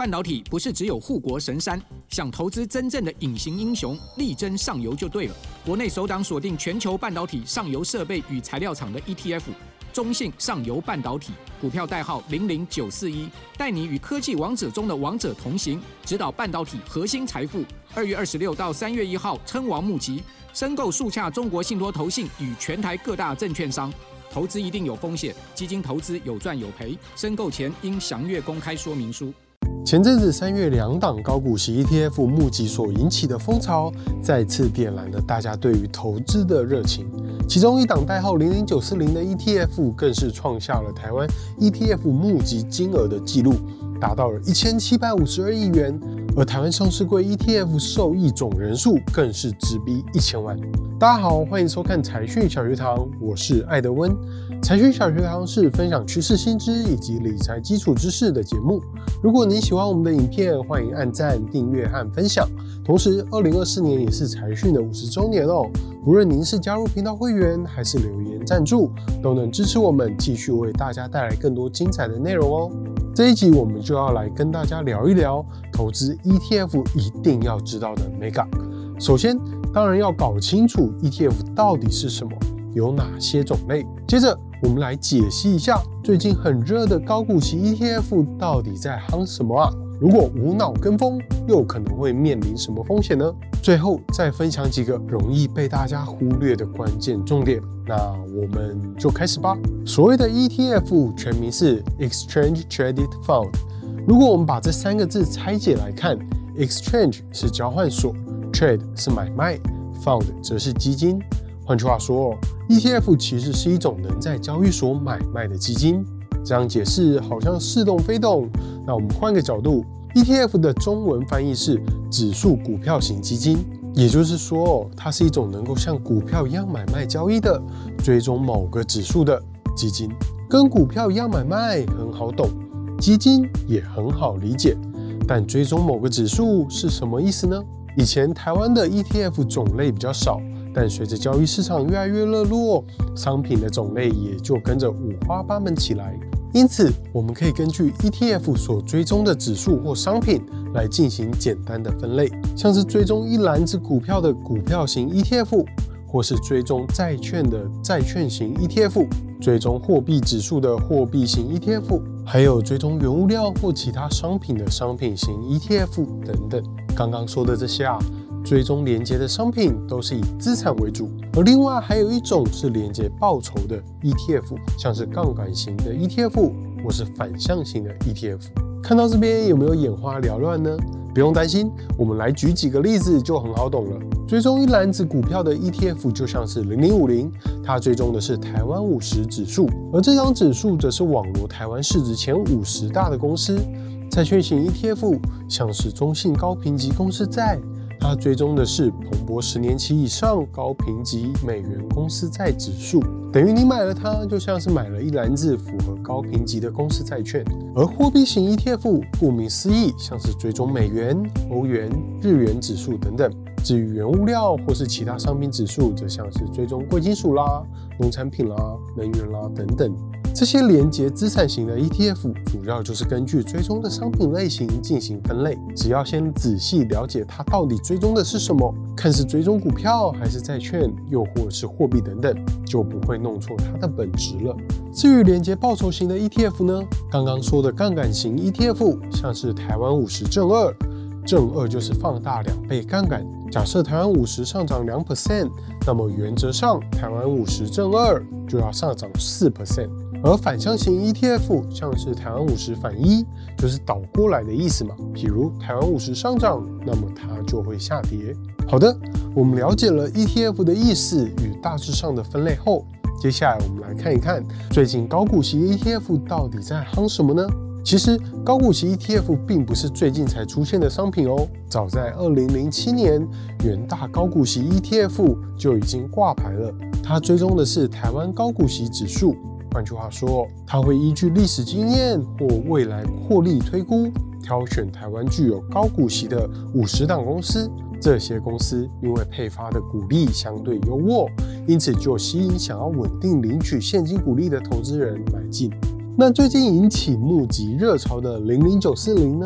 半导体不是只有护国神山，想投资真正的隐形英雄，力争上游就对了。国内首档锁定全球半导体上游设备与材料厂的 ETF， 中信上游半导体，股票代号00941，带你与科技王者中的王者同行，指导半导体核心财富。2月26到3月1号称王募集，申购速洽中国信托投信与全台各大证券商。投资一定有风险，基金投资有赚有赔，申购前应详阅公开说明书。 前阵子3月2档高股息 ETF 募集所引起的风潮，再次点燃了大家对于投资的热情。其中一档代号00940的 ETF 更是创下了台湾 ETF 募集金额的纪录，达到了1752亿元。而台湾上市柜 ETF 受益总人数更是直逼1000万。大家好，欢迎收看财讯小学堂，我是艾德温。财讯小学堂是分享趋势新知以及理财基础知识的节目。如果您喜欢我们的影片，欢迎按赞、订阅和分享。同时，2024年也是财讯的50周年哦。无论您是加入频道会员，还是留言赞助，都能支持我们继续为大家带来更多精彩的内容哦。这一集我们就要来跟大家聊一聊投资 ETF 一定要知道的 Mega。首先，当然要搞清楚 ETF 到底是什么，有哪些种类。接着，我们来解析一下最近很热的高股息 ETF 到底在夯什么啊？如果无脑跟风，又可能会面临什么风险呢？最后再分享几个容易被大家忽略的关键重点。那我们就开始吧。所谓的 ETF 全名是 Exchange Traded Fund。如果我们把这3个字拆解来看， Exchange 是交换所， Trade 是买卖， Fund 则是基金。换句话说，ETF 其实是一种能在交易所买卖的基金。这样解释好像似懂非懂，那我们换个角度， ETF 的中文翻译是指数股票型基金，也就是说，它是一种能够像股票一样买卖交易的，追踪某个指数的基金。跟股票一样买卖很好懂，基金也很好理解，但追踪某个指数是什么意思呢？以前台湾的 ETF 种类比较少，但随着交易市场越来越热络，商品的种类也就跟着五花八门起来。因此，我们可以根据 ETF 所追踪的指数或商品来进行简单的分类，像是追踪一篮子股票的股票型 ETF， 或是追踪债券的债券型 ETF， 追踪货币指数的货币型 ETF， 还有追踪原物料或其他商品的商品型 ETF 等等。刚刚说的这些追踪连结的商品都是以资产为主，而另外还有一种是连结报酬的 ETF， 像是杠杆型的 ETF 或是反向型的 ETF。 看到这边有没有眼花缭乱呢？不用担心，我们来举几个例子就很好懂了。追踪一篮子股票的 ETF 就像是0050，它追踪的是台湾50指数，而这张指数则是网罗台湾市值前50大的公司。债券型 ETF 像是中信高评级公司债，它追踪的是彭博10年期以上高评级美元公司债指数，等于你买了它，就像是买了一篮子符合高评级的公司债券。而货币型 ETF 顾名思义，像是追踪美元、欧元、日元指数等等。至于原物料或是其他商品指数，则像是追踪贵金属啦、农产品啦、能源啦等等。这些连结资产型的 ETF 主要就是根据追踪的商品类型进行分类，只要先仔细了解它到底追踪的是什么，看是追踪股票还是债券，又或者是货币等等，就不会弄错它的本质了。至于连结报酬型的 ETF 呢，刚刚说的杠杆型 ETF 像是台湾50正2，正2就是放大2倍杠杆。假设台湾50上涨 2%， 那么原则上台湾50正2就要上涨 4%。而反向型 ETF 像是台湾50反1，就是倒过来的意思嘛。比如台湾50上涨，那么它就会下跌。好的，我们了解了 ETF 的意思与大致上的分类后，接下来我们来看一看最近高股息 ETF 到底在夯什么呢？其实高股息 ETF 并不是最近才出现的商品哦，早在2007年，元大高股息 ETF 就已经挂牌了。它追踪的是台湾高股息指数，换句话说，它会依据历史经验或未来获利推估，挑选台湾具有高股息的50档公司。这些公司因为配发的股利相对优渥，因此就吸引想要稳定领取现金股利的投资人买进。那最近引起募集热潮的00940呢？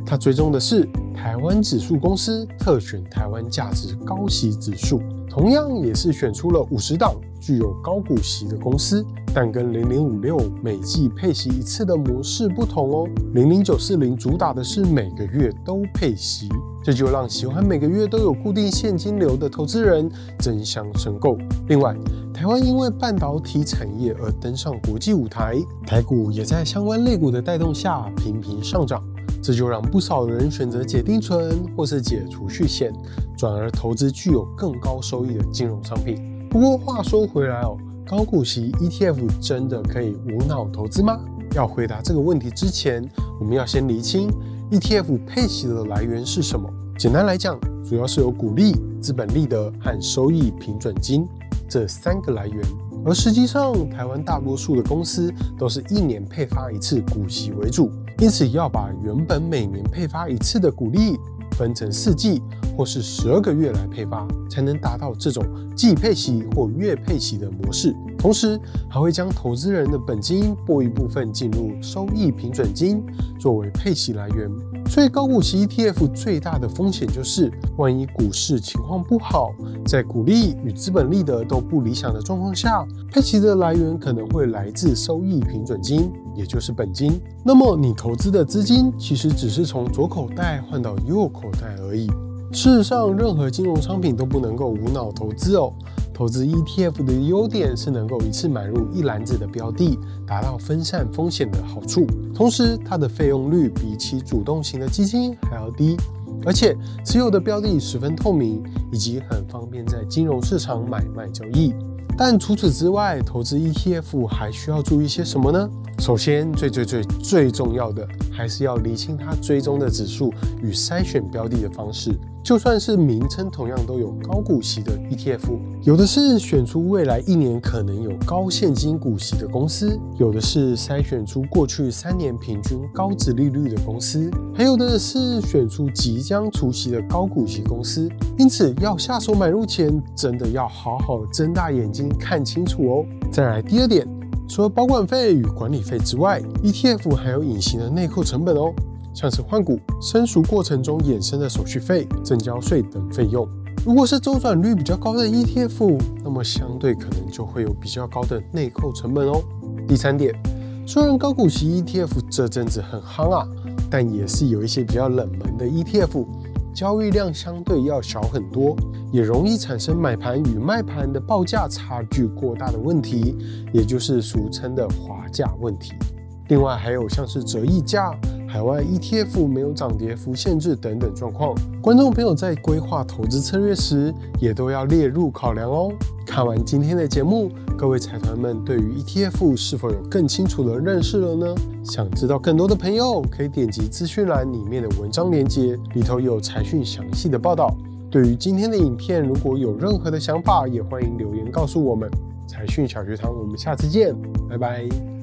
它追踪的是台湾指数公司特选台湾价值高息指数，同样也是选出了50档具有高股息的公司，但跟0056每季配息一次的模式不同哦。00940主打的是每个月都配息，这就让喜欢每个月都有固定现金流的投资人争相申购。另外，台湾因为半导体产业而登上国际舞台，台股也在相关类股的带动下频频上涨，这就让不少人选择解定存或是解储蓄险，转而投资具有更高收益的金融商品。不过话说回来哦，高股息 ETF 真的可以无脑投资吗？要回答这个问题之前，我们要先厘清 ETF 配息的来源是什么。简单来讲，主要是有股利、资本利得和收益平准金这3个来源。而实际上，台湾大多数的公司都是1年配发一次股息为主，因此要把原本每年配发一次的股利分成4季或是12个月来配发，才能达到这种季配息或月配息的模式。同时，还会将投资人的本金拨一部分进入收益平准金，作为配息来源。所以高股息 ETF 最大的风险就是，万一股市情况不好，在股利与资本利得都不理想的状况下，配息的来源可能会来自收益平准金，也就是本金。那么你投资的资金其实只是从左口袋换到右口袋而已。事实上，任何金融商品都不能够无脑投资哦。投资 ETF 的优点是能够一次买入一篮子的标的，达到分散风险的好处。同时，它的费用率比起主动型的基金还要低，而且持有的标的十分透明，以及很方便在金融市场买卖交易。但除此之外，投资 ETF 还需要注意些什么呢？首先，最重要的还是要厘清它追踪的指数与筛选标的的方式。就算是名称同样都有高股息的 ETF， 有的是选出未来1年可能有高现金股息的公司，有的是筛选出过去3年平均高殖利率的公司，还有的是选出即将除息的高股息公司。因此，要下手买入前，真的要好好睁大眼睛看清楚哦。再来第2点，除了保管费与管理费之外， ETF 还有隐形的内扣成本哦，像是换股、申赎过程中衍生的手续费、证交税等费用。如果是周转率比较高的 ETF， 那么相对可能就会有比较高的内扣成本哦。第3点，虽然高股息 ETF 这阵子很夯啊，但也是有一些比较冷门的 ETF， 交易量相对要小很多，也容易产生买盘与卖盘的报价差距过大的问题，也就是俗称的滑价问题。另外还有像是折溢价、海外 ETF 没有涨跌幅限制等等状况，观众朋友在规划投资策略时，也都要列入考量哦。看完今天的节目，各位财团们对于 ETF 是否有更清楚的认识了呢？想知道更多的朋友，可以点击资讯栏里面的文章连结，里头有财讯详细的报道。对于今天的影片，如果有任何的想法，也欢迎留言告诉我们。财讯小学堂，我们下次见，拜拜。